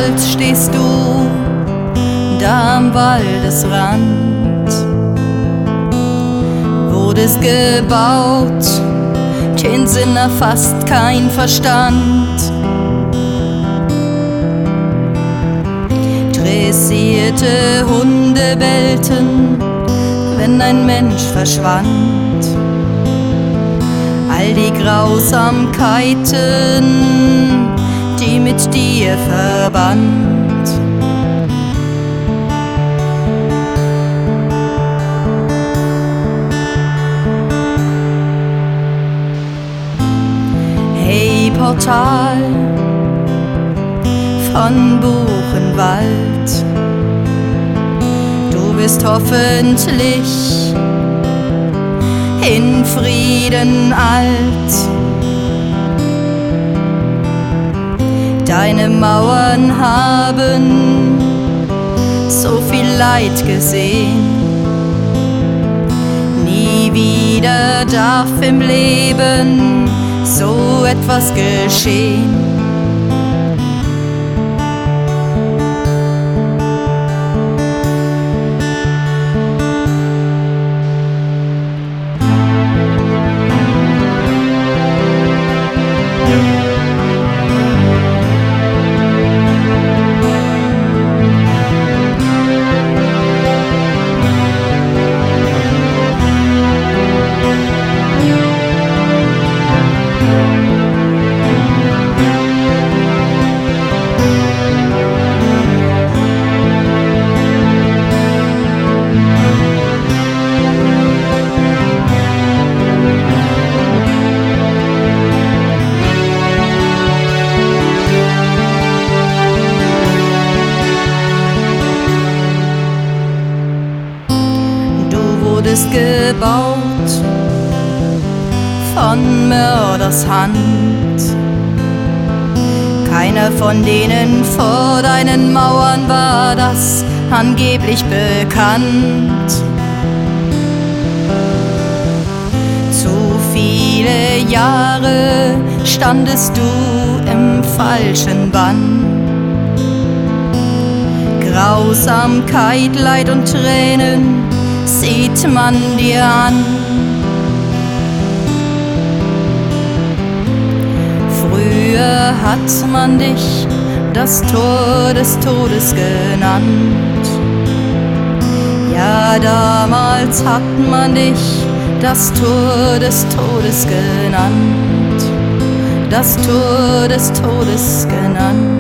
Stolz stehst du da am Waldesrand, wurdest gebaut, den Sinn erfasst kein Verstand. Dressierte Hunde bellten, wenn ein Mensch verschwand. All die Grausamkeiten, die mit dir verband. Hey Portal von Buchenwald, du wirst hoffentlich in Frieden alt. Deine Mauern haben so viel Leid gesehen. Nie wieder darf im Leben so etwas geschehen. Wurdest gebaut von Mörders Hand. Keiner von denen vor deinen Mauern war das angeblich bekannt. Zu viele Jahre standest du im falschen Bann. Grausamkeit, Leid und Tränen sieht man dir an. Früher hat man dich das Tor des Todes genannt. Ja, damals hat man dich das Tor des Todes genannt. Das Tor des Todes genannt.